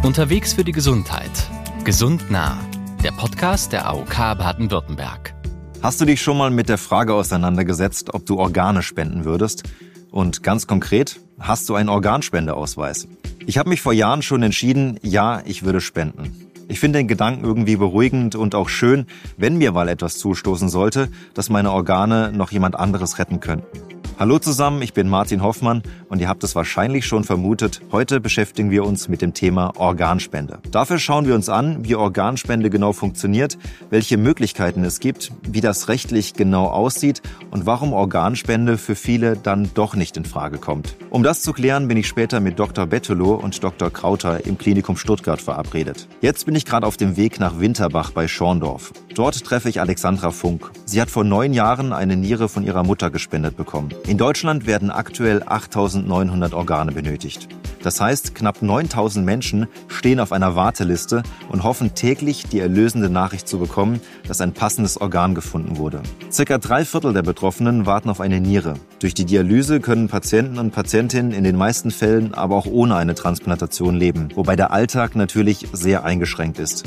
Unterwegs für die Gesundheit. Gesund nah. Der Podcast der AOK Baden-Württemberg. Hast du dich schon mal mit der Frage auseinandergesetzt, ob du Organe spenden würdest? Und ganz konkret, hast du einen Organspendeausweis? Ich habe mich vor Jahren schon entschieden, ja, ich würde spenden. Ich finde den Gedanken irgendwie beruhigend und auch schön, wenn mir mal etwas zustoßen sollte, dass meine Organe noch jemand anderes retten könnten. Hallo zusammen, ich bin Martin Hoffmann und ihr habt es wahrscheinlich schon vermutet, heute beschäftigen wir uns mit dem Thema Organspende. Dafür schauen wir uns an, wie Organspende genau funktioniert, welche Möglichkeiten es gibt, wie das rechtlich genau aussieht und warum Organspende für viele dann doch nicht in Frage kommt. Um das zu klären, bin ich später mit Dr. Bettelow und Dr. Krauter im Klinikum Stuttgart verabredet. Jetzt bin ich gerade auf dem Weg nach Winterbach bei Schorndorf. Dort treffe ich Alexandra Funk. Sie hat vor 9 Jahren eine Niere von ihrer Mutter gespendet bekommen. In Deutschland werden aktuell 8.900 Organe benötigt. Das heißt, knapp 9.000 Menschen stehen auf einer Warteliste und hoffen täglich, die erlösende Nachricht zu bekommen, dass ein passendes Organ gefunden wurde. Circa 3/4 der Betroffenen warten auf eine Niere. Durch die Dialyse können Patienten und Patientinnen in den meisten Fällen aber auch ohne eine Transplantation leben, wobei der Alltag natürlich sehr eingeschränkt ist.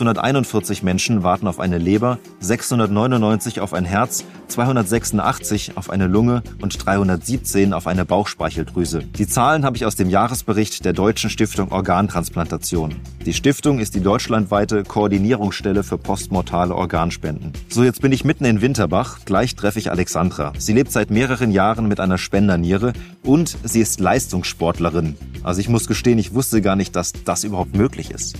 841 Menschen warten auf eine Leber, 699 auf ein Herz, 286 auf eine Lunge und 317 auf eine Bauchspeicheldrüse. Die Zahlen habe ich aus dem Jahresbericht der Deutschen Stiftung Organtransplantation. Die Stiftung ist die deutschlandweite Koordinierungsstelle für postmortale Organspenden. So, jetzt bin ich mitten in Winterbach. Gleich treffe ich Alexandra. Sie lebt seit mehreren Jahren mit einer Spenderniere und sie ist Leistungssportlerin. Also ich muss gestehen, ich wusste gar nicht, dass das überhaupt möglich ist.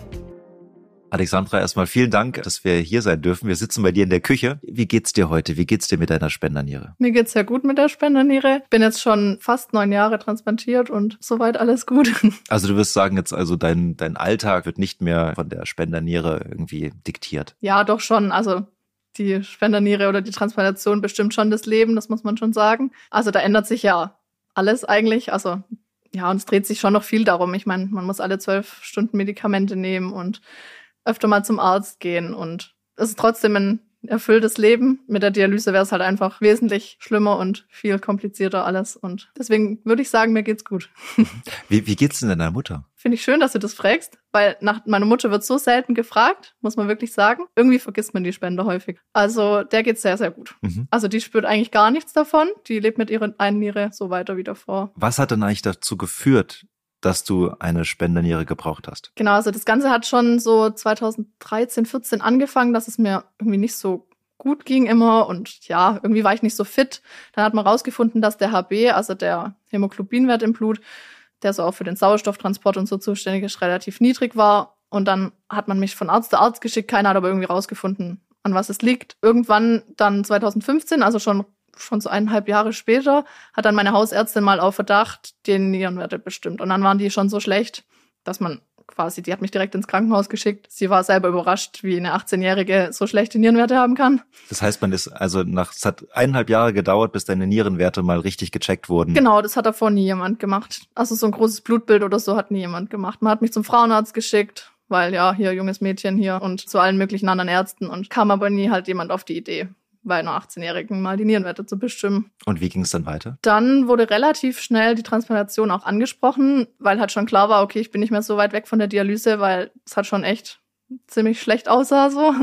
Alexandra, erstmal vielen Dank, dass wir hier sein dürfen. Wir sitzen bei dir in der Küche. Wie geht's dir heute? Wie geht's dir mit deiner Spenderniere? Mir geht's sehr gut mit der Spenderniere. Bin jetzt schon fast 9 Jahre transplantiert und soweit alles gut. Also du wirst sagen, jetzt also dein Alltag wird nicht mehr von der Spenderniere irgendwie diktiert. Ja, doch schon. Also die Spenderniere oder die Transplantation bestimmt schon das Leben, das muss man schon sagen. Also da ändert sich ja alles eigentlich. Also ja, und es dreht sich schon noch viel darum. Ich meine, man muss alle 12 Stunden Medikamente nehmen und öfter mal zum Arzt gehen und es ist trotzdem ein erfülltes Leben. Mit der Dialyse wäre es halt einfach wesentlich schlimmer und viel komplizierter alles und deswegen würde ich sagen, mir geht's gut. Wie geht's denn deiner Mutter? Finde ich schön, dass du das fragst, weil nach meiner Mutter wird so selten gefragt, muss man wirklich sagen. Irgendwie vergisst man die Spende häufig. Also der geht's sehr, sehr gut. Also die spürt eigentlich gar nichts davon. Die lebt mit ihrer einen Niere so weiter wie davor. Was hat denn eigentlich dazu geführt, dass du eine Spenderniere gebraucht hast? Genau, also das Ganze hat schon so 2013, 14 angefangen, dass es mir irgendwie nicht so gut ging immer und ja, irgendwie war ich nicht so fit. Dann hat man rausgefunden, dass der HB, also der Hämoglobinwert im Blut, der so auch für den Sauerstofftransport und so zuständig ist, relativ niedrig war. Und dann hat man mich von Arzt zu Arzt geschickt, keiner hat aber irgendwie rausgefunden, an was es liegt. Irgendwann dann 2015, also schon so 1,5 Jahre später, hat dann meine Hausärztin mal auf Verdacht den Nierenwerte bestimmt. Und dann waren die schon so schlecht, dass man quasi, die hat mich direkt ins Krankenhaus geschickt. Sie war selber überrascht, wie eine 18-Jährige so schlechte Nierenwerte haben kann. Das heißt, es hat 1,5 Jahre gedauert, bis deine Nierenwerte mal richtig gecheckt wurden. Genau, das hat davor nie jemand gemacht. Also so ein großes Blutbild oder so hat nie jemand gemacht. Man hat mich zum Frauenarzt geschickt, weil ja, hier junges Mädchen hier und zu allen möglichen anderen Ärzten und kam aber nie halt jemand auf die Idee, bei einer 18-Jährigen mal die Nierenwerte zu bestimmen. Und wie ging es dann weiter? Dann wurde relativ schnell die Transplantation auch angesprochen, weil halt schon klar war, okay, ich bin nicht mehr so weit weg von der Dialyse, weil es halt schon echt ziemlich schlecht aussah so.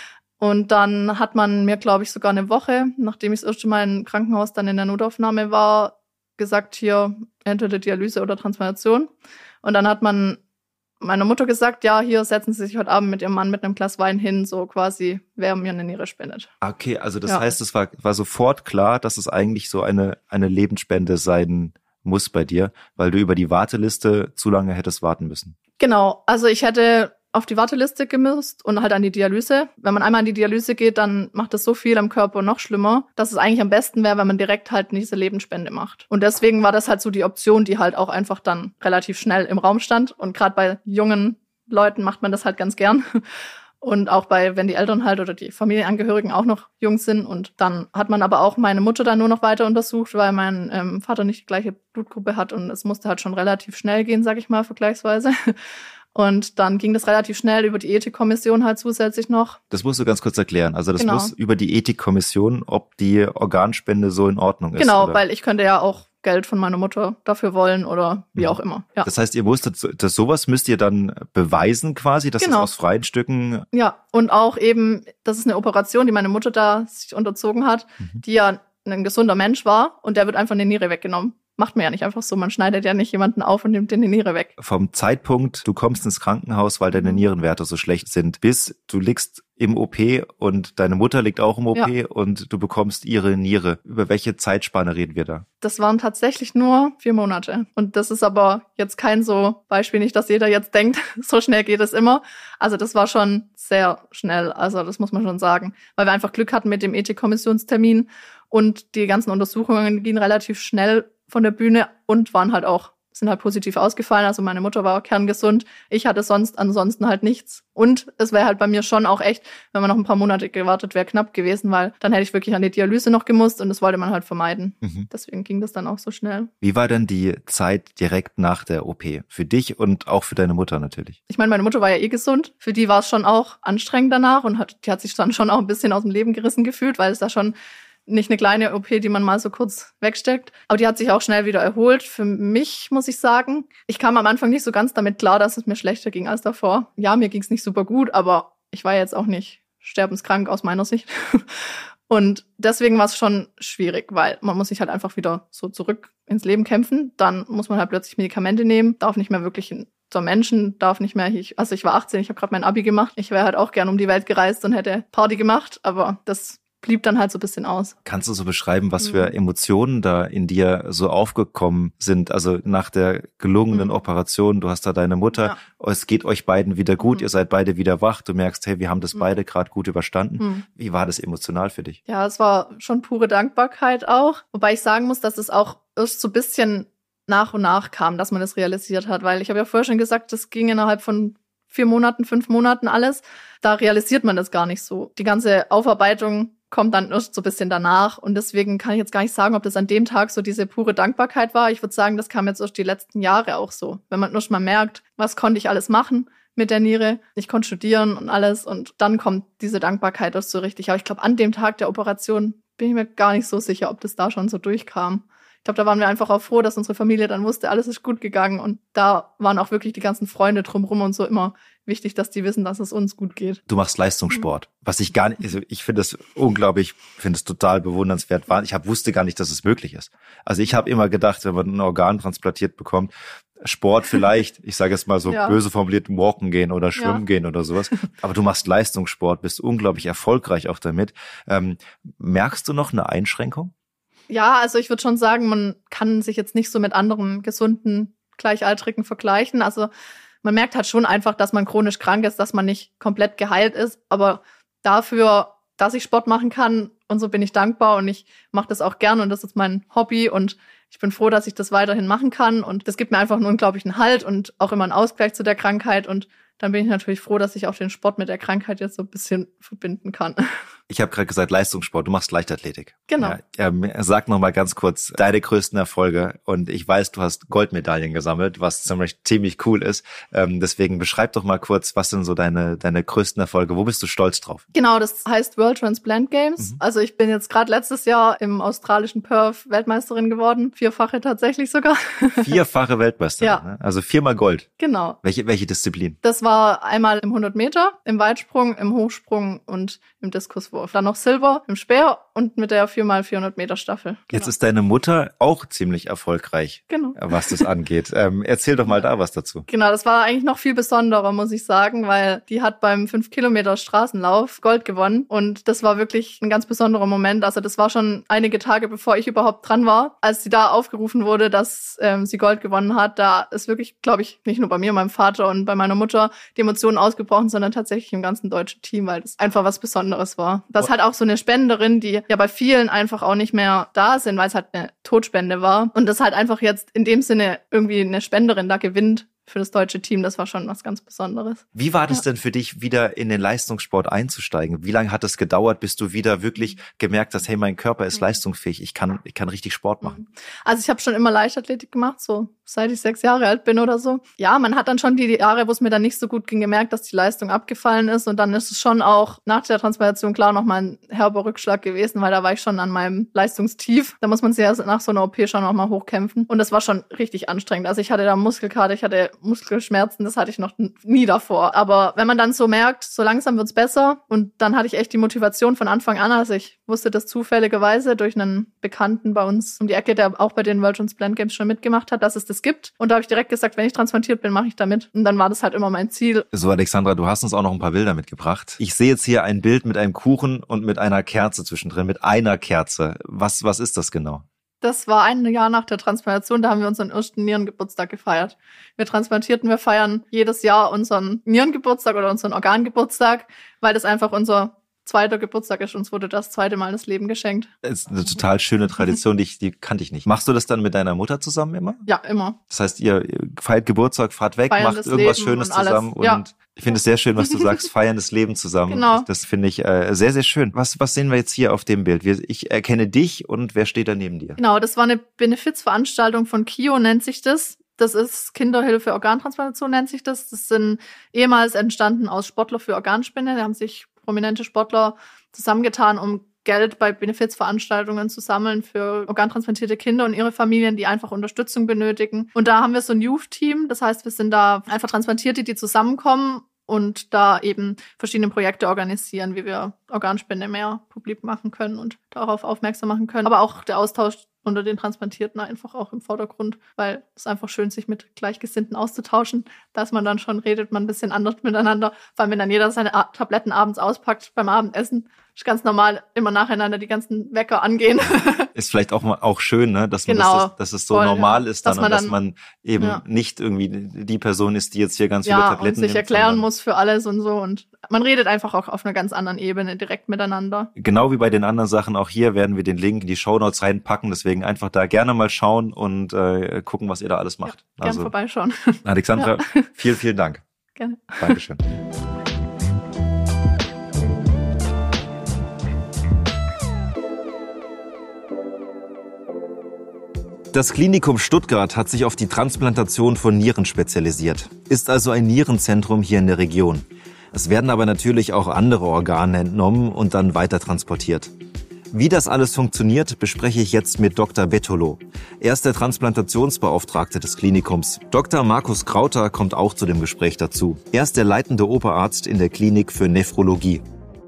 Und dann hat man mir, glaube ich, sogar eine Woche, nachdem ich das erste Mal im Krankenhaus dann in der Notaufnahme war, gesagt, hier entweder Dialyse oder Transplantation. Und dann hat man meiner Mutter gesagt, ja, hier setzen Sie sich heute Abend mit Ihrem Mann mit einem Glas Wein hin, so quasi, wer mir eine Niere spendet. Okay, also das heißt, es war sofort klar, dass es eigentlich so eine Lebensspende sein muss bei dir, weil du über die Warteliste zu lange hättest warten müssen. Genau, also ich hätte auf die Warteliste gemüsst und halt an die Dialyse. Wenn man einmal an die Dialyse geht, dann macht das so viel am Körper noch schlimmer, dass es eigentlich am besten wäre, wenn man direkt halt diese Lebensspende macht. Und deswegen war das halt so die Option, die halt auch einfach dann relativ schnell im Raum stand. Und gerade bei jungen Leuten macht man das halt ganz gern. Und auch wenn die Eltern halt oder die Familienangehörigen auch noch jung sind. Und dann hat man aber auch meine Mutter dann nur noch weiter untersucht, weil mein Vater nicht die gleiche Blutgruppe hat. Und es musste halt schon relativ schnell gehen, sag ich mal, vergleichsweise. Und dann ging das relativ schnell über die Ethikkommission halt zusätzlich noch. Das musst du ganz kurz erklären. Also das genau. muss über die Ethikkommission, ob die Organspende so in Ordnung ist. Genau, oder? Weil ich könnte ja auch Geld von meiner Mutter dafür wollen oder wie auch immer. Ja. Das heißt, ihr musstet, sowas müsst ihr dann beweisen quasi, dass das aus freien Stücken... Ja, und auch eben, das ist eine Operation, die meine Mutter da sich unterzogen hat, die ja ein gesunder Mensch war und der wird einfach eine Niere weggenommen. Macht man ja nicht einfach so, man schneidet ja nicht jemanden auf und nimmt den die Niere weg. Vom Zeitpunkt, du kommst ins Krankenhaus, weil deine Nierenwerte so schlecht sind, bis du liegst im OP und deine Mutter liegt auch im OP und du bekommst ihre Niere. Über welche Zeitspanne reden wir da? Das waren tatsächlich nur 4 Monate. Und das ist aber jetzt kein so Beispiel, nicht, dass jeder jetzt denkt, so schnell geht es immer. Also das war schon sehr schnell, also das muss man schon sagen. Weil wir einfach Glück hatten mit dem Ethikkommissionstermin und die ganzen Untersuchungen gingen relativ schnell von der Bühne und sind halt positiv ausgefallen. Also meine Mutter war kerngesund. Ich hatte ansonsten halt nichts. Und es wäre halt bei mir schon auch echt, wenn man noch ein paar Monate gewartet wäre, knapp gewesen, weil dann hätte ich wirklich an die Dialyse noch gemusst und das wollte man halt vermeiden. Deswegen ging das dann auch so schnell. Wie war denn die Zeit direkt nach der OP? Für dich und auch für deine Mutter natürlich. Ich meine, meine Mutter war ja eh gesund. Für die war es schon auch anstrengend danach und die hat sich dann schon auch ein bisschen aus dem Leben gerissen gefühlt, weil es da schon nicht eine kleine OP, die man mal so kurz wegsteckt. Aber die hat sich auch schnell wieder erholt. Für mich muss ich sagen, ich kam am Anfang nicht so ganz damit klar, dass es mir schlechter ging als davor. Ja, mir ging es nicht super gut, aber ich war jetzt auch nicht sterbenskrank aus meiner Sicht. Und deswegen war es schon schwierig, weil man muss sich halt einfach wieder so zurück ins Leben kämpfen. Dann muss man halt plötzlich Medikamente nehmen, darf nicht mehr wirklich zur Menschen, darf nicht mehr, ich war 18, ich habe gerade mein Abi gemacht. Ich wäre halt auch gern um die Welt gereist und hätte Party gemacht, aber das blieb dann halt so ein bisschen aus. Kannst du so beschreiben, was für Emotionen da in dir so aufgekommen sind? Also nach der gelungenen Operation, du hast da deine Mutter, es geht euch beiden wieder gut, ihr seid beide wieder wach, du merkst, hey, wir haben das beide gerade gut überstanden. Wie war das emotional für dich? Ja, es war schon pure Dankbarkeit auch. Wobei ich sagen muss, dass es auch erst so ein bisschen nach und nach kam, dass man das realisiert hat. Weil ich habe ja vorher schon gesagt, das ging innerhalb von 4 Monaten, 5 Monaten alles. Da realisiert man das gar nicht so. Die ganze Aufarbeitung kommt dann erst so ein bisschen danach. Und deswegen kann ich jetzt gar nicht sagen, ob das an dem Tag so diese pure Dankbarkeit war. Ich würde sagen, das kam jetzt erst die letzten Jahre auch so. Wenn man erst mal merkt, was konnte ich alles machen mit der Niere. Ich konnte studieren und alles. Und dann kommt diese Dankbarkeit erst so richtig. Aber ich glaube, an dem Tag der Operation bin ich mir gar nicht so sicher, ob das da schon so durchkam. Ich glaube, da waren wir einfach auch froh, dass unsere Familie dann wusste, alles ist gut gegangen. Und da waren auch wirklich die ganzen Freunde drumherum und so immer wichtig, dass die wissen, dass es uns gut geht. Du machst Leistungssport, was ich gar nicht, also ich finde es unglaublich, finde es total bewundernswert. Ich wusste gar nicht, dass es möglich ist. Also ich habe immer gedacht, wenn man ein Organ transplantiert bekommt, Sport vielleicht, ich sage jetzt mal so böse formuliert, walken gehen oder schwimmen gehen oder sowas. Aber du machst Leistungssport, bist unglaublich erfolgreich auch damit. Merkst du noch eine Einschränkung? Ja, also ich würde schon sagen, man kann sich jetzt nicht so mit anderen gesunden Gleichaltrigen vergleichen. Also man merkt halt schon einfach, dass man chronisch krank ist, dass man nicht komplett geheilt ist. Aber dafür, dass ich Sport machen kann und so bin ich dankbar und ich mache das auch gern und das ist mein Hobby und ich bin froh, dass ich das weiterhin machen kann und das gibt mir einfach einen unglaublichen Halt und auch immer einen Ausgleich zu der Krankheit und dann bin ich natürlich froh, dass ich auch den Sport mit der Krankheit jetzt so ein bisschen verbinden kann. Ich habe gerade gesagt Leistungssport, du machst Leichtathletik. Genau. Ja, sag noch mal ganz kurz deine größten Erfolge und ich weiß, du hast Goldmedaillen gesammelt, was ziemlich cool ist. Deswegen beschreib doch mal kurz, was sind so deine größten Erfolge, wo bist du stolz drauf? Genau, das heißt World Transplant Games. Also ich bin jetzt gerade letztes Jahr im australischen Perth Weltmeisterin geworden, 4-fache tatsächlich sogar. 4-fache Weltmeisterin, ja. Ne? Also 4-mal Gold. Genau. Welche Disziplin? Das war einmal im 100 Meter, im Weitsprung, im Hochsprung und im Diskuswurf. Dann noch Silber im Speer und mit der 4x400 Meter Staffel. Genau. Jetzt ist deine Mutter auch ziemlich erfolgreich, was das angeht. Erzähl doch mal da was dazu. Genau, das war eigentlich noch viel besonderer, muss ich sagen, weil die hat beim 5 Kilometer Straßenlauf Gold gewonnen und das war wirklich ein ganz besonderer Moment. Also das war schon einige Tage, bevor ich überhaupt dran war, als sie da aufgerufen wurde, dass sie Gold gewonnen hat. Da ist wirklich, glaube ich, nicht nur bei mir, meinem Vater und bei meiner Mutter die Emotionen ausgebrochen, sondern tatsächlich im ganzen deutschen Team, weil das einfach was Besonderes war. Das hat auch so eine Spenderin, die ja bei vielen einfach auch nicht mehr da sind, weil es halt eine Totspende war. Und das halt einfach jetzt in dem Sinne irgendwie eine Spenderin da gewinnt für das deutsche Team, das war schon was ganz Besonderes. Wie war das denn für dich, wieder in den Leistungssport einzusteigen? Wie lange hat es gedauert, bis du wieder wirklich gemerkt hast, hey, mein Körper ist leistungsfähig, ich kann richtig Sport machen? Also ich habe schon immer Leichtathletik gemacht, so seit ich 6 Jahre alt bin oder so. Ja, man hat dann schon die Jahre, wo es mir dann nicht so gut ging, gemerkt, dass die Leistung abgefallen ist. Und dann ist es schon auch nach der Transplantation klar nochmal ein herber Rückschlag gewesen, weil da war ich schon an meinem Leistungstief. Da muss man sich ja nach so einer OP schon nochmal hochkämpfen. Und das war schon richtig anstrengend. Also ich hatte da Muskelkater, ich hatte Muskelschmerzen, das hatte ich noch nie davor. Aber wenn man dann so merkt, so langsam wird's besser. Und dann hatte ich echt die Motivation von Anfang an. Also ich wusste das zufälligerweise durch einen Bekannten bei uns um die Ecke, der auch bei den World Transplant Games schon mitgemacht hat, dass es das gibt. Und da habe ich direkt gesagt, wenn ich transplantiert bin, mache ich da mit. Und dann war das halt immer mein Ziel. So, Alexandra, du hast uns auch noch ein paar Bilder mitgebracht. Ich sehe jetzt hier ein Bild mit einem Kuchen und mit einer Kerze zwischendrin, mit einer Kerze. Was ist das genau? Das war ein Jahr nach der Transplantation, da haben wir unseren ersten Nierengeburtstag gefeiert. Wir Transplantierten, wir feiern jedes Jahr unseren Nierengeburtstag oder unseren Organgeburtstag, weil das einfach unser zweiter Geburtstag ist. Uns wurde das zweite Mal das Leben geschenkt. Das ist eine total schöne Tradition, die kannte ich nicht. Machst du das dann mit deiner Mutter zusammen immer? Ja, immer. Das heißt, ihr feiert Geburtstag, fahrt weg, Feiern macht irgendwas Leben Schönes und alles. zusammen. Ja. Und ich finde es sehr schön, was du sagst, feiern das Leben zusammen. Genau. Das finde ich sehr, sehr schön. Was sehen wir jetzt hier auf dem Bild? Ich erkenne dich und wer steht da neben dir? Genau, das war eine Benefizveranstaltung von KIO, nennt sich das. Das ist Kinderhilfe Organtransplantation, nennt sich das. Das sind ehemals entstanden aus Sportler für Organspende. Da haben sich prominente Sportler zusammengetan, um Geld bei Benefizveranstaltungen zu sammeln für organtransplantierte Kinder und ihre Familien, die einfach Unterstützung benötigen. Und da haben wir so ein Youth-Team. Das heißt, wir sind da einfach Transplantierte, die zusammenkommen und da eben verschiedene Projekte organisieren, wie wir Organspende mehr publik machen können und darauf aufmerksam machen können. Aber auch der Austausch unter den Transplantierten einfach auch im Vordergrund, weil es einfach schön, sich mit Gleichgesinnten auszutauschen. Dass man dann schon redet, man ein bisschen anders miteinander. Vor allem, wenn dann jeder seine Tabletten abends auspackt beim Abendessen. Ist ganz normal, immer nacheinander die ganzen Wecker angehen. Ist vielleicht auch schön, ne, dass man dass es so voll, normal ist dann, dass man eben nicht irgendwie die Person ist, die jetzt hier ganz viele Tabletten und sich nimmt, erklären muss für alles und so. Und man redet einfach auch auf einer ganz anderen Ebene direkt miteinander. Genau wie bei den anderen Sachen, auch hier werden wir den Link in die Shownotes reinpacken. Deswegen einfach da gerne mal schauen und gucken, was ihr da alles macht. Ja, gern vorbeischauen. Alexandra, vielen, vielen Dank. Gerne. Dankeschön. Das Klinikum Stuttgart hat sich auf die Transplantation von Nieren spezialisiert, ist also ein Nierenzentrum hier in der Region. Es werden aber natürlich auch andere Organe entnommen und dann weiter transportiert. Wie das alles funktioniert, bespreche ich jetzt mit Dr. Bettolo. Er ist der Transplantationsbeauftragte des Klinikums. Dr. Markus Krauter kommt auch zu dem Gespräch dazu. Er ist der leitende Oberarzt in der Klinik für Nephrologie.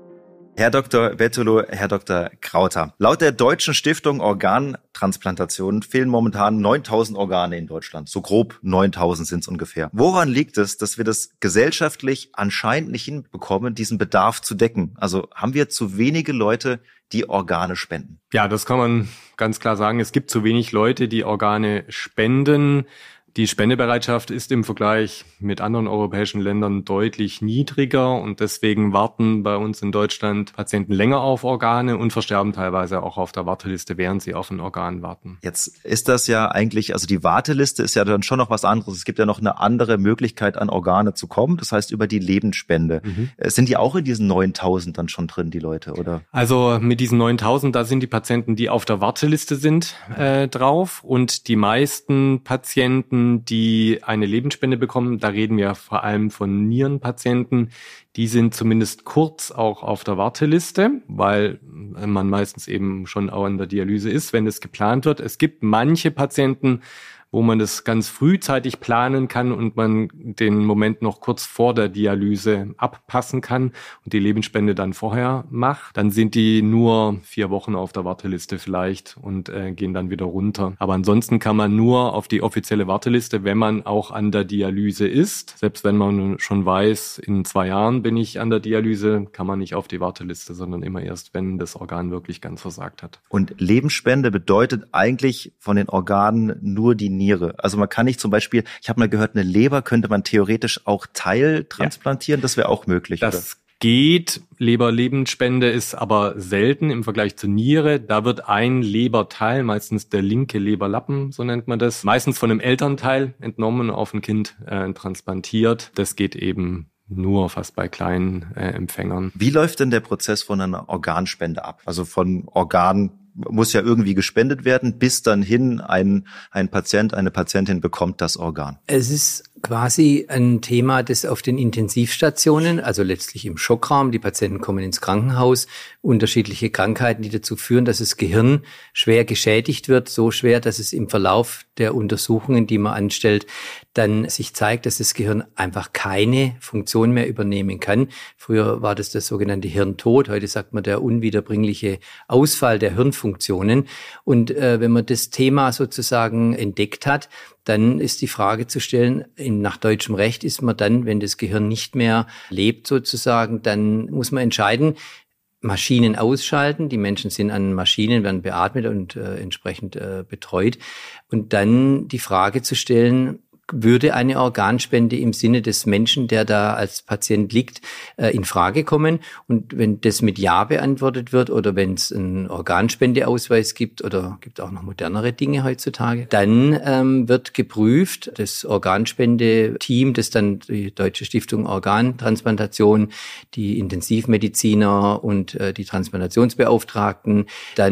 Herr Dr. Bettolo, Herr Dr. Krauter. Laut der Deutschen Stiftung Organtransplantation fehlen momentan 9.000 Organe in Deutschland. So grob 9.000 sind es ungefähr. Woran liegt es, dass wir das gesellschaftlich anscheinend nicht hinbekommen, diesen Bedarf zu decken? Also haben wir zu wenige Leute, die Organe spenden? Ja, das kann man ganz klar sagen. Es gibt zu wenig Leute, die Organe spenden. Die Spendebereitschaft ist im Vergleich mit anderen europäischen Ländern deutlich niedriger und deswegen warten bei uns in Deutschland Patienten länger auf Organe und versterben teilweise auch auf der Warteliste, während sie auf ein Organ warten. Jetzt ist das ja eigentlich, also die Warteliste ist ja dann schon noch was anderes. Es gibt ja noch eine andere Möglichkeit, an Organe zu kommen, das heißt über die Lebensspende. Sind die auch in diesen 9.000 dann schon drin, die Leute, oder? Also mit diesen 9.000, da sind die Patienten, die auf der Warteliste sind, drauf und die meisten Patienten, die eine Lebensspende bekommen, da reden wir vor allem von Nierenpatienten, die sind zumindest kurz auch auf der Warteliste, weil man meistens eben schon auch in der Dialyse ist, wenn es geplant wird. Es gibt manche Patienten, wo man das ganz frühzeitig planen kann und man den Moment noch kurz vor der Dialyse abpassen kann und die Lebensspende dann vorher macht. Dann sind die nur 4 Wochen auf der Warteliste vielleicht und gehen dann wieder runter. Aber ansonsten kann man nur auf die offizielle Warteliste, wenn man auch an der Dialyse ist. Selbst wenn man schon weiß, in 2 Jahren bin ich an der Dialyse, kann man nicht auf die Warteliste, sondern immer erst, wenn das Organ wirklich ganz versagt hat. Und Lebensspende bedeutet eigentlich von den Organen nur die Niere. Also man kann nicht zum Beispiel, ich habe mal gehört, eine Leber könnte man theoretisch auch teiltransplantieren, das wäre auch möglich, das oder? Geht. Leberlebensspende ist aber selten im Vergleich zur Niere. Da wird ein Leberteil, meistens der linke Leberlappen, so nennt man das, meistens von einem Elternteil entnommen, auf ein Kind transplantiert. Das geht eben nur fast bei kleinen Empfängern. Wie läuft denn der Prozess von einer Organspende ab? Also von Organ muss ja irgendwie gespendet werden, bis dann hin ein Patient, eine Patientin bekommt das Organ. Es ist quasi ein Thema, das auf den Intensivstationen, also letztlich im Schockraum, die Patienten kommen ins Krankenhaus, unterschiedliche Krankheiten, die dazu führen, dass das Gehirn schwer geschädigt wird, so schwer, dass es im Verlauf der Untersuchungen, die man anstellt, dann sich zeigt, dass das Gehirn einfach keine Funktion mehr übernehmen kann. Früher war das sogenannte Hirntod, heute sagt man der unwiederbringliche Ausfall der Hirnfunktionen. Und wenn man das Thema sozusagen entdeckt hat, dann ist die Frage zu stellen, nach deutschem Recht ist man dann, wenn das Gehirn nicht mehr lebt sozusagen, dann muss man entscheiden, Maschinen ausschalten. Die Menschen sind an Maschinen, werden beatmet und entsprechend betreut. Und dann die Frage zu stellen, würde eine Organspende im Sinne des Menschen, der da als Patient liegt, in Frage kommen? Und wenn das mit Ja beantwortet wird oder wenn es einen Organspendeausweis gibt oder gibt auch noch modernere Dinge heutzutage, dann wird geprüft, das Organspendeteam, das dann die Deutsche Stiftung Organtransplantation, die Intensivmediziner und die Transplantationsbeauftragten,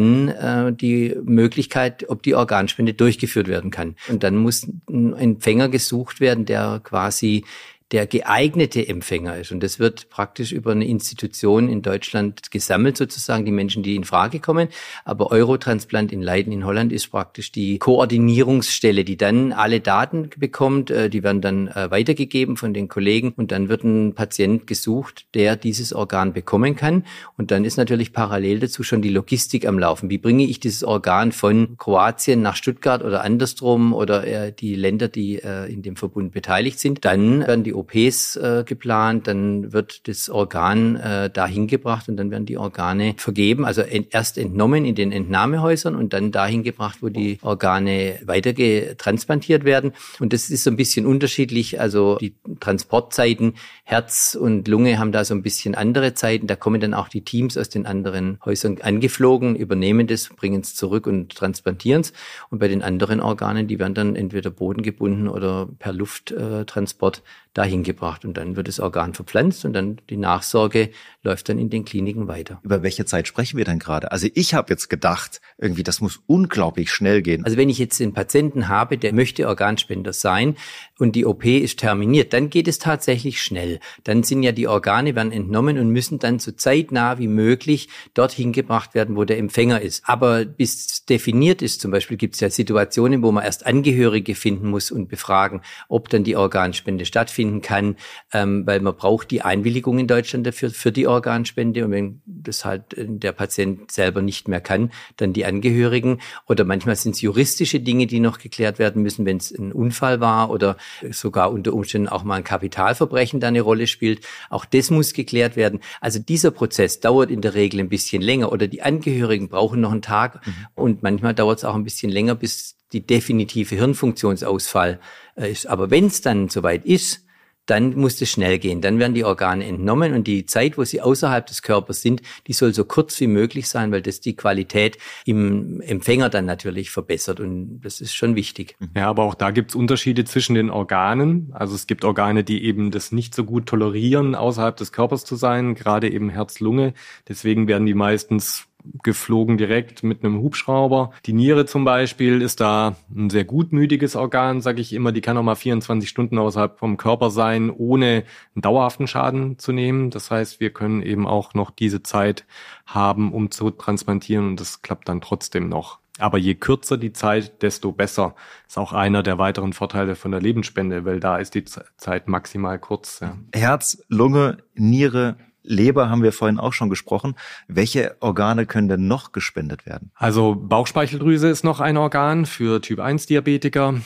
dann die Möglichkeit, ob die Organspende durchgeführt werden kann. Und dann muss ein Empfänger gesucht werden, der quasi der geeignete Empfänger ist. Und das wird praktisch über eine Institution in Deutschland gesammelt, sozusagen die Menschen, die in Frage kommen. Aber Eurotransplant in Leiden in Holland ist praktisch die Koordinierungsstelle, die dann alle Daten bekommt. Die werden dann weitergegeben von den Kollegen. Und dann wird ein Patient gesucht, der dieses Organ bekommen kann. Und dann ist natürlich parallel dazu schon die Logistik am Laufen. Wie bringe ich dieses Organ von Kroatien nach Stuttgart oder andersrum oder die Länder, die in dem Verbund beteiligt sind? Dann werden die OPs geplant, dann wird das Organ dahin gebracht und dann werden die Organe vergeben, also erst entnommen in den Entnahmehäusern und dann dahin gebracht, wo die Organe weiter transplantiert werden. Und das ist so ein bisschen unterschiedlich, also die Transportzeiten, Herz und Lunge haben da so ein bisschen andere Zeiten, da kommen dann auch die Teams aus den anderen Häusern angeflogen, übernehmen das, bringen es zurück und transplantieren es. Und bei den anderen Organen, die werden dann entweder bodengebunden oder per Lufttransport dahin gebracht und dann wird das Organ verpflanzt und dann die Nachsorge läuft dann in den Kliniken weiter. Über welche Zeit sprechen wir denn gerade? Also ich habe jetzt gedacht, irgendwie das muss unglaublich schnell gehen. Also wenn ich jetzt einen Patienten habe, der möchte Organspender sein und die OP ist terminiert, dann geht es tatsächlich schnell. Dann sind ja die Organe, werden entnommen und müssen dann so zeitnah wie möglich dorthin gebracht werden, wo der Empfänger ist. Aber bis definiert ist, zum Beispiel gibt es ja Situationen, wo man erst Angehörige finden muss und befragen, ob dann die Organspende stattfinden kann, weil man braucht die Einwilligung in Deutschland dafür, für die Organspende und wenn das halt der Patient selber nicht mehr kann, dann die Angehörigen oder manchmal sind es juristische Dinge, die noch geklärt werden müssen, wenn es ein Unfall war oder sogar unter Umständen auch mal ein Kapitalverbrechen da eine Rolle spielt. Auch das muss geklärt werden. Also dieser Prozess dauert in der Regel ein bisschen länger oder die Angehörigen brauchen noch einen Tag und manchmal dauert es auch ein bisschen länger, bis die definitive Hirnfunktionsausfall ist. Aber wenn es dann soweit ist, dann muss es schnell gehen. Dann werden die Organe entnommen und die Zeit, wo sie außerhalb des Körpers sind, die soll so kurz wie möglich sein, weil das die Qualität im Empfänger dann natürlich verbessert und das ist schon wichtig. Ja, aber auch da gibt's Unterschiede zwischen den Organen. Also es gibt Organe, die eben das nicht so gut tolerieren, außerhalb des Körpers zu sein, gerade eben Herz, Lunge. Deswegen werden die meistens geflogen direkt mit einem Hubschrauber. Die Niere zum Beispiel ist da ein sehr gutmütiges Organ, sage ich immer. Die kann auch mal 24 Stunden außerhalb vom Körper sein, ohne einen dauerhaften Schaden zu nehmen. Das heißt, wir können eben auch noch diese Zeit haben, um zu transplantieren und das klappt dann trotzdem noch. Aber je kürzer die Zeit, desto besser. Ist auch einer der weiteren Vorteile von der Lebensspende, weil da ist die Zeit maximal kurz. Ja. Herz, Lunge, Niere, Leber haben wir vorhin auch schon gesprochen. Welche Organe können denn noch gespendet werden? Also Bauchspeicheldrüse ist noch ein Organ für Typ-1-Diabetiker.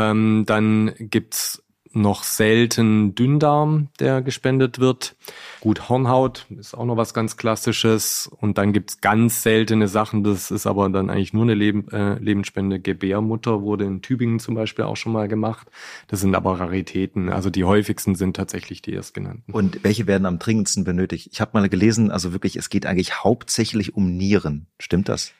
Dann gibt's noch selten Dünndarm, der gespendet wird. Gut, Hornhaut ist auch noch was ganz Klassisches. Und dann gibt's ganz seltene Sachen, das ist aber dann eigentlich nur eine Lebensspende. Gebärmutter wurde in Tübingen zum Beispiel auch schon mal gemacht. Das sind aber Raritäten. Also die häufigsten sind tatsächlich die erstgenannten. Und welche werden am dringendsten benötigt? Ich habe mal gelesen, also wirklich, es geht eigentlich hauptsächlich um Nieren. Stimmt das?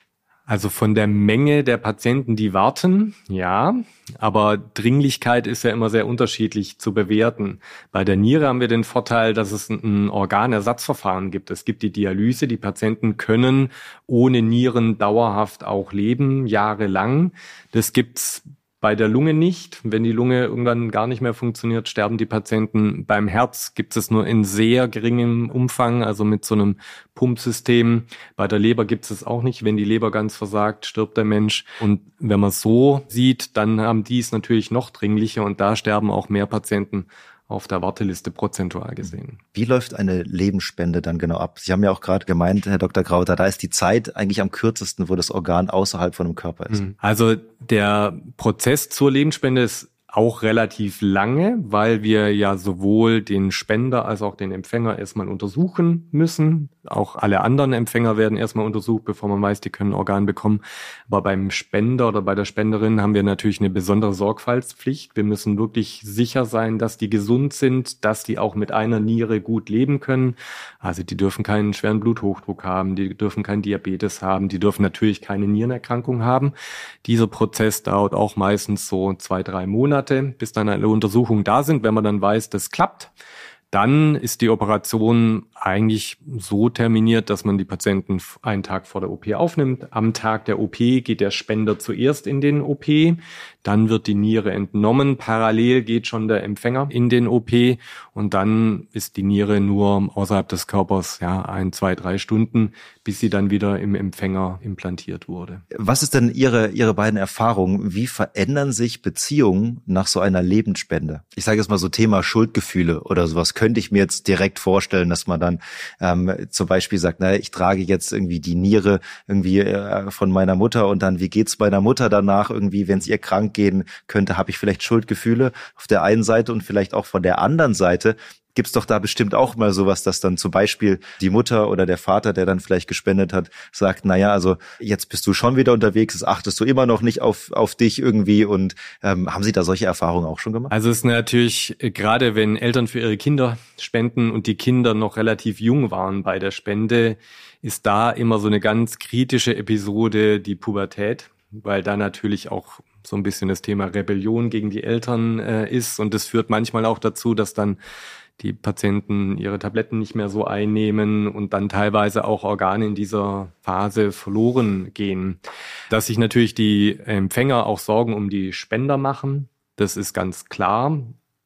Also von der Menge der Patienten, die warten, ja, aber Dringlichkeit ist ja immer sehr unterschiedlich zu bewerten. Bei der Niere haben wir den Vorteil, dass es ein Organersatzverfahren gibt. Es gibt die Dialyse, die Patienten können ohne Nieren dauerhaft auch leben, jahrelang. Das gibt's bei der Lunge nicht. Wenn die Lunge irgendwann gar nicht mehr funktioniert, sterben die Patienten. Beim Herz gibt es nur in sehr geringem Umfang, also mit so einem Pumpsystem. Bei der Leber gibt es auch nicht. Wenn die Leber ganz versagt, stirbt der Mensch. Und wenn man es so sieht, dann haben die es natürlich noch dringlicher und da sterben auch mehr Patienten auf der Warteliste prozentual gesehen. Wie läuft eine Lebensspende dann genau ab? Sie haben ja auch gerade gemeint, Herr Dr. Krauter, da ist die Zeit eigentlich am kürzesten, wo das Organ außerhalb von dem Körper ist. Also der Prozess zur Lebensspende ist auch relativ lange, weil wir ja sowohl den Spender als auch den Empfänger erstmal untersuchen müssen. Auch alle anderen Empfänger werden erstmal untersucht, bevor man weiß, die können ein Organ bekommen. Aber beim Spender oder bei der Spenderin haben wir natürlich eine besondere Sorgfaltspflicht. Wir müssen wirklich sicher sein, dass die gesund sind, dass die auch mit einer Niere gut leben können. Also die dürfen keinen schweren Bluthochdruck haben, die dürfen keinen Diabetes haben, die dürfen natürlich keine Nierenerkrankung haben. Dieser Prozess dauert auch meistens so 2-3 Monate, bis dann alle Untersuchungen da sind. Wenn man dann weiß, das klappt, dann ist die Operation eigentlich so terminiert, dass man die Patienten einen Tag vor der OP aufnimmt. Am Tag der OP geht der Spender zuerst in den OP, dann wird die Niere entnommen. Parallel geht schon der Empfänger in den OP und dann ist die Niere nur außerhalb des Körpers 1, 2, 3 Stunden, bis sie dann wieder im Empfänger implantiert wurde. Was ist denn Ihre beiden Erfahrungen? Wie verändern sich Beziehungen nach so einer Lebensspende? Ich sage jetzt mal so Thema Schuldgefühle oder sowas. Könnte ich mir jetzt direkt vorstellen, dass man dann zum Beispiel sagt, naja, ich trage jetzt irgendwie die Niere irgendwie von meiner Mutter und dann, wie geht's meiner Mutter danach irgendwie, wenn es ihr krank gehen könnte, habe ich vielleicht Schuldgefühle auf der einen Seite und vielleicht auch von der anderen Seite. Gibt's doch da bestimmt auch mal sowas, dass dann zum Beispiel die Mutter oder der Vater, der dann vielleicht gespendet hat, sagt, naja, also jetzt bist du schon wieder unterwegs, jetzt achtest du immer noch nicht auf dich irgendwie und haben Sie da solche Erfahrungen auch schon gemacht? Also es ist natürlich, gerade wenn Eltern für ihre Kinder spenden und die Kinder noch relativ jung waren bei der Spende, ist da immer so eine ganz kritische Episode die Pubertät, weil da natürlich auch so ein bisschen das Thema Rebellion gegen die Eltern ist und das führt manchmal auch dazu, dass dann die Patienten ihre Tabletten nicht mehr so einnehmen und dann teilweise auch Organe in dieser Phase verloren gehen. Dass sich natürlich die Empfänger auch Sorgen um die Spender machen, das ist ganz klar.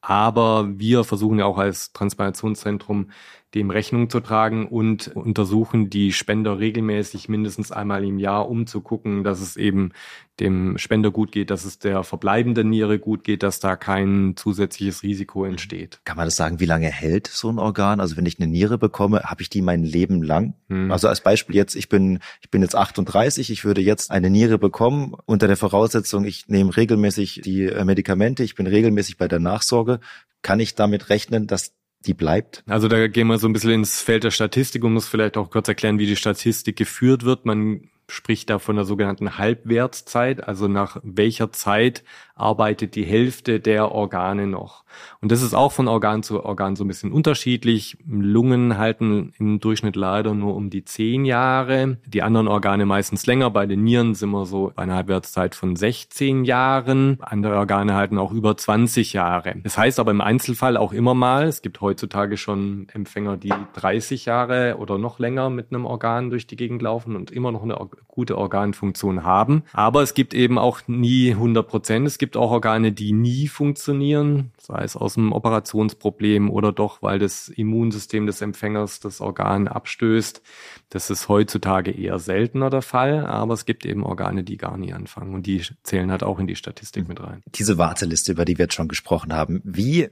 Aber wir versuchen ja auch als Transplantationszentrum dem Rechnung zu tragen und untersuchen die Spender regelmäßig mindestens einmal im Jahr, um zu gucken, dass es eben dem Spender gut geht, dass es der verbleibenden Niere gut geht, dass da kein zusätzliches Risiko entsteht. Kann man das sagen, wie lange hält so ein Organ? Also wenn ich eine Niere bekomme, habe ich die mein Leben lang? Also als Beispiel jetzt, ich bin jetzt 38, ich würde jetzt eine Niere bekommen unter der Voraussetzung, ich nehme regelmäßig die Medikamente, ich bin regelmäßig bei der Nachsorge. Kann ich damit rechnen, dass die bleibt? Also da gehen wir so ein bisschen ins Feld der Statistik und muss vielleicht auch kurz erklären, wie die Statistik geführt wird. Man spricht da von der sogenannten Halbwertszeit, also nach welcher Zeit arbeitet die Hälfte der Organe noch. Und das ist auch von Organ zu Organ so ein bisschen unterschiedlich. Lungen halten im Durchschnitt leider nur um die 10 Jahre, die anderen Organe meistens länger. Bei den Nieren sind wir so bei einer Halbwertszeit von 16 Jahren. Andere Organe halten auch über 20 Jahre. Das heißt aber im Einzelfall auch immer mal, es gibt heutzutage schon Empfänger, die 30 Jahre oder noch länger mit einem Organ durch die Gegend laufen und immer noch eine gute Organfunktion haben. Aber es gibt eben auch nie 100%. Es gibt auch Organe, die nie funktionieren, sei es aus einem Operationsproblem oder doch, weil das Immunsystem des Empfängers das Organ abstößt. Das ist heutzutage eher seltener der Fall, aber es gibt eben Organe, die gar nie anfangen und die zählen halt auch in die Statistik mit rein. Diese Warteliste, über die wir jetzt schon gesprochen haben, wie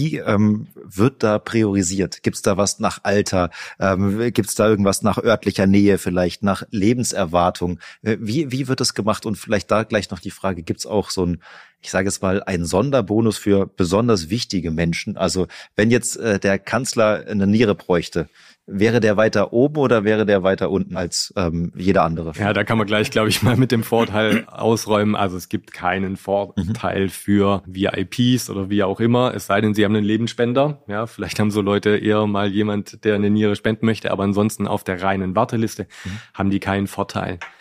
wird da priorisiert? Gibt es da was nach Alter? Gibt es da irgendwas nach örtlicher Nähe vielleicht, nach Lebenserwartung? Wie wird das gemacht? Und vielleicht da gleich noch die Frage, gibt es auch so ein, ich sage jetzt mal, einen Sonderbonus für besonders wichtige Menschen? Also wenn jetzt der Kanzler eine Niere bräuchte, wäre der weiter oben oder wäre der weiter unten als jeder andere? Ja, da kann man gleich, glaube ich, mal mit dem Vorteil ausräumen. Also es gibt keinen Vorteil für VIPs oder wie auch immer, es sei denn, sie haben einen Lebensspender. Ja, vielleicht haben so Leute eher mal jemand, der eine Niere spenden möchte, aber ansonsten auf der reinen Warteliste haben die keinen Vorteil.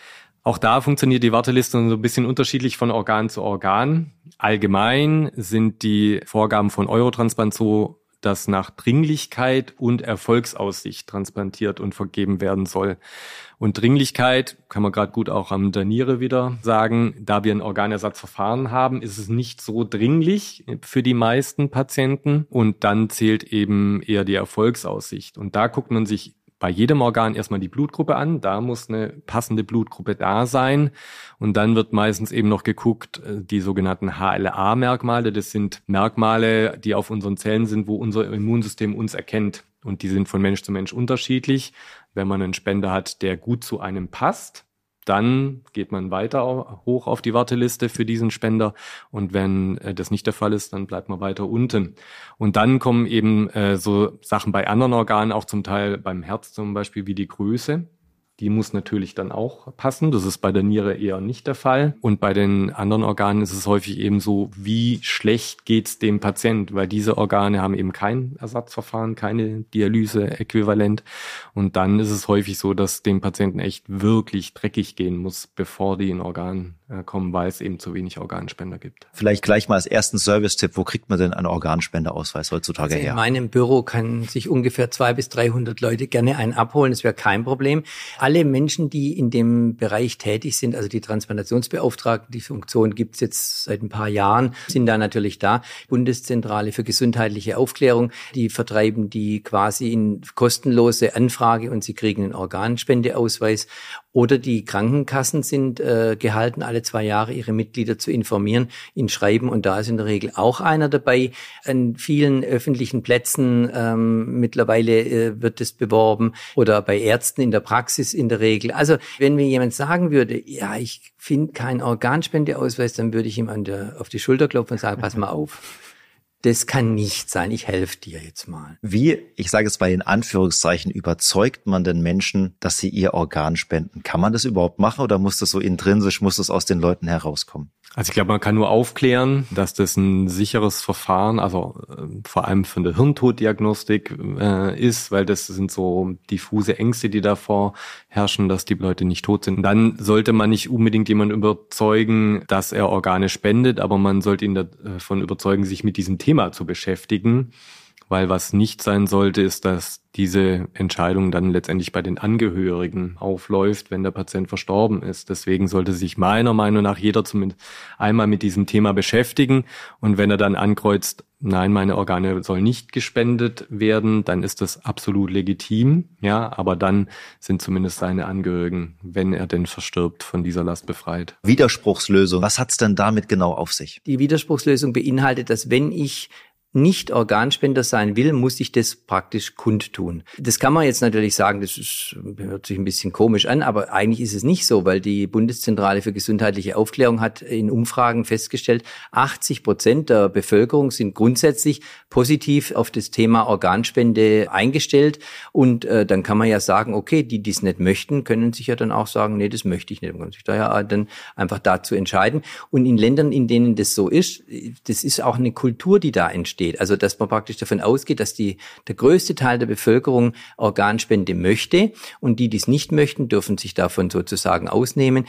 Auch da funktioniert die Warteliste so ein bisschen unterschiedlich von Organ zu Organ. Allgemein sind die Vorgaben von Eurotransplant so, dass nach Dringlichkeit und Erfolgsaussicht transplantiert und vergeben werden soll. Und Dringlichkeit kann man gerade gut auch an der Niere wieder sagen. Da wir ein Organersatzverfahren haben, ist es nicht so dringlich für die meisten Patienten. Und dann zählt eben eher die Erfolgsaussicht. Und da guckt man sich bei jedem Organ erstmal die Blutgruppe an. Da muss eine passende Blutgruppe da sein. Und dann wird meistens eben noch geguckt, die sogenannten HLA-Merkmale. Das sind Merkmale, die auf unseren Zellen sind, wo unser Immunsystem uns erkennt. Und die sind von Mensch zu Mensch unterschiedlich. Wenn man einen Spender hat, der gut zu einem passt, dann geht man weiter hoch auf die Warteliste für diesen Spender. Und wenn das nicht der Fall ist, dann bleibt man weiter unten. Und dann kommen eben so Sachen bei anderen Organen, auch zum Teil beim Herz zum Beispiel, wie die Größe. Die muss natürlich dann auch passen. Das ist bei der Niere eher nicht der Fall. Und bei den anderen Organen ist es häufig eben so, wie schlecht geht's dem Patient, weil diese Organe haben eben kein Ersatzverfahren, keine Dialyse-Äquivalent. Und dann ist es häufig so, dass dem Patienten echt wirklich dreckig gehen muss, bevor die in Organ kommen, weil es eben zu wenig Organspender gibt. Vielleicht gleich mal als ersten Service-Tipp, wo kriegt man denn einen Organspenderausweis heutzutage her? In meinem Büro kann sich ungefähr 200 bis 300 Leute gerne einen abholen, das wäre kein Problem. Alle Menschen, die in dem Bereich tätig sind, also die Transplantationsbeauftragten, die Funktion gibt's jetzt seit ein paar Jahren, sind da natürlich da. Bundeszentrale für gesundheitliche Aufklärung, die vertreiben die quasi in kostenlose Anfrage und sie kriegen einen Organspendeausweis. Oder die Krankenkassen sind gehalten, alle 2 Jahre ihre Mitglieder zu informieren, ihnen schreiben. Und da ist in der Regel auch einer dabei. An vielen öffentlichen Plätzen mittlerweile wird es beworben. Oder bei Ärzten in der Praxis in der Regel. Also wenn mir jemand sagen würde, ja, ich finde keinen Organspendeausweis, dann würde ich ihm auf die Schulter klopfen und sagen, pass mal auf. Das kann nicht sein, ich helfe dir jetzt mal. Wie, ich sage es mal in Anführungszeichen, überzeugt man denn Menschen, dass sie ihr Organ spenden? Kann man das überhaupt machen oder muss das so intrinsisch, muss das aus den Leuten herauskommen? Also ich glaube, man kann nur aufklären, dass das ein sicheres Verfahren, also vor allem für eine Hirntoddiagnostik ist, weil das sind so diffuse Ängste, die davor herrschen, dass die Leute nicht tot sind. Und dann sollte man nicht unbedingt jemanden überzeugen, dass er Organe spendet, aber man sollte ihn davon überzeugen, sich mit diesem Thema zu beschäftigen. Weil was nicht sein sollte, ist, dass diese Entscheidung dann letztendlich bei den Angehörigen aufläuft, wenn der Patient verstorben ist. Deswegen sollte sich meiner Meinung nach jeder zumindest einmal mit diesem Thema beschäftigen. Und wenn er dann ankreuzt, nein, meine Organe sollen nicht gespendet werden, dann ist das absolut legitim. Ja, aber dann sind zumindest seine Angehörigen, wenn er denn verstirbt, von dieser Last befreit. Widerspruchslösung. Was hat's denn damit genau auf sich? Die Widerspruchslösung beinhaltet, dass wenn ich nicht Organspender sein will, muss ich das praktisch kundtun. Das kann man jetzt natürlich sagen, hört sich ein bisschen komisch an, aber eigentlich ist es nicht so, weil die Bundeszentrale für gesundheitliche Aufklärung hat in Umfragen festgestellt, 80% der Bevölkerung sind grundsätzlich positiv auf das Thema Organspende eingestellt. Und dann kann man ja sagen, okay, die es nicht möchten, können sich ja dann auch sagen, nee, das möchte ich nicht. Man kann sich daher dann einfach dazu entscheiden. Und in Ländern, in denen das so ist, das ist auch eine Kultur, die da entsteht. Also dass man praktisch davon ausgeht, dass der größte Teil der Bevölkerung Organspende möchte und die es nicht möchten, dürfen sich davon sozusagen ausnehmen.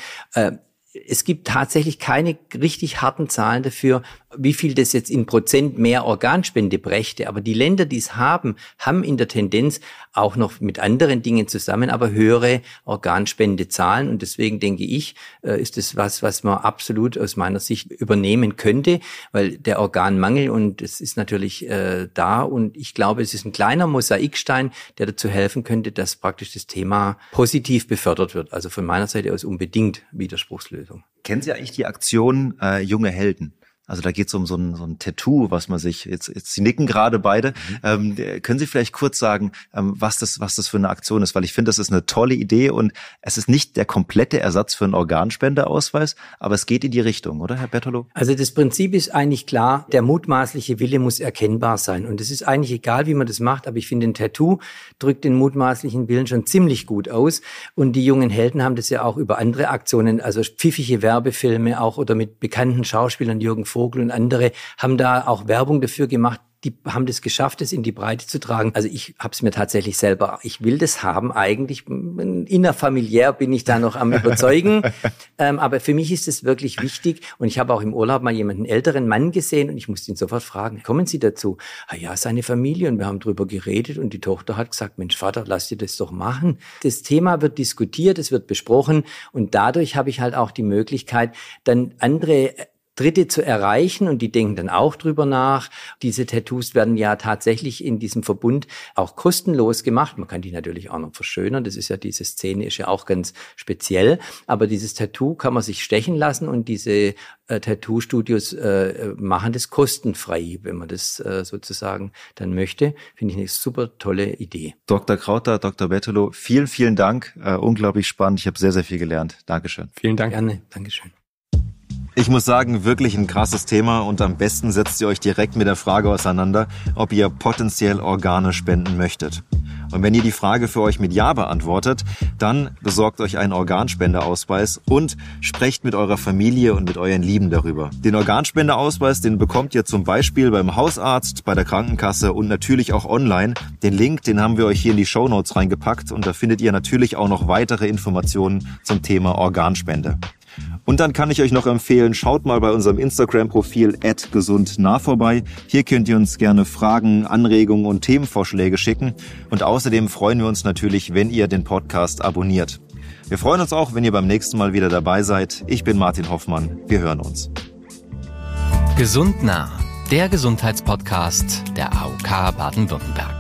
Es gibt tatsächlich keine richtig harten Zahlen dafür, wie viel das jetzt in Prozent mehr Organspende brächte. Aber die Länder, die es haben in der Tendenz auch noch mit anderen Dingen zusammen, aber höhere Organspendezahlen. Und deswegen denke ich, ist das was man absolut aus meiner Sicht übernehmen könnte, weil der Organmangel, und es ist natürlich da, und ich glaube, es ist ein kleiner Mosaikstein, der dazu helfen könnte, dass praktisch das Thema positiv befördert wird. Also von meiner Seite aus unbedingt Widerspruchslösung. Kennen Sie eigentlich die Aktion Junge Helden? Also da geht es um so ein Tattoo, was man sich, jetzt Sie nicken gerade beide. Können Sie vielleicht kurz sagen, was das für eine Aktion ist? Weil ich finde, das ist eine tolle Idee und es ist nicht der komplette Ersatz für einen Organspendeausweis, aber es geht in die Richtung, oder Herr Bertolo? Also das Prinzip ist eigentlich klar, der mutmaßliche Wille muss erkennbar sein. Und es ist eigentlich egal, wie man das macht, aber ich finde, ein Tattoo drückt den mutmaßlichen Willen schon ziemlich gut aus. Und die jungen Helden haben das ja auch über andere Aktionen, also pfiffige Werbefilme auch oder mit bekannten Schauspielern, Jürgen Vogel und andere, haben da auch Werbung dafür gemacht, die haben das geschafft, es in die Breite zu tragen. Also ich habe es mir tatsächlich selber, ich will das haben eigentlich, innerfamiliär bin ich da noch am Überzeugen, aber für mich ist es wirklich wichtig und ich habe auch im Urlaub mal jemanden älteren Mann gesehen und ich musste ihn sofort fragen, kommen Sie dazu? Ja, seine Familie und wir haben drüber geredet und die Tochter hat gesagt, Mensch Vater, lass dir das doch machen. Das Thema wird diskutiert, es wird besprochen und dadurch habe ich halt auch die Möglichkeit, dann andere Dritte zu erreichen und die denken dann auch drüber nach. Diese Tattoos werden ja tatsächlich in diesem Verbund auch kostenlos gemacht. Man kann die natürlich auch noch verschönern. Das ist ja, diese Szene ist ja auch ganz speziell. Aber dieses Tattoo kann man sich stechen lassen und diese Tattoo-Studios machen das kostenfrei, wenn man das sozusagen dann möchte. Finde ich eine super tolle Idee. Dr. Krauter, Dr. Bertolo, vielen, vielen Dank. Unglaublich spannend. Ich habe sehr, sehr viel gelernt. Dankeschön. Vielen Dank. Gerne. Dankeschön. Ich muss sagen, wirklich ein krasses Thema und am besten setzt ihr euch direkt mit der Frage auseinander, ob ihr potenziell Organe spenden möchtet. Und wenn ihr die Frage für euch mit Ja beantwortet, dann besorgt euch einen Organspendeausweis und sprecht mit eurer Familie und mit euren Lieben darüber. Den Organspendeausweis, den bekommt ihr zum Beispiel beim Hausarzt, bei der Krankenkasse und natürlich auch online. Den Link, den haben wir euch hier in die Shownotes reingepackt und da findet ihr natürlich auch noch weitere Informationen zum Thema Organspende. Und dann kann ich euch noch empfehlen, schaut mal bei unserem Instagram-Profil @gesundnah vorbei. Hier könnt ihr uns gerne Fragen, Anregungen und Themenvorschläge schicken. Und außerdem freuen wir uns natürlich, wenn ihr den Podcast abonniert. Wir freuen uns auch, wenn ihr beim nächsten Mal wieder dabei seid. Ich bin Martin Hoffmann. Wir hören uns. Gesund nah, der Gesundheitspodcast der AOK Baden-Württemberg.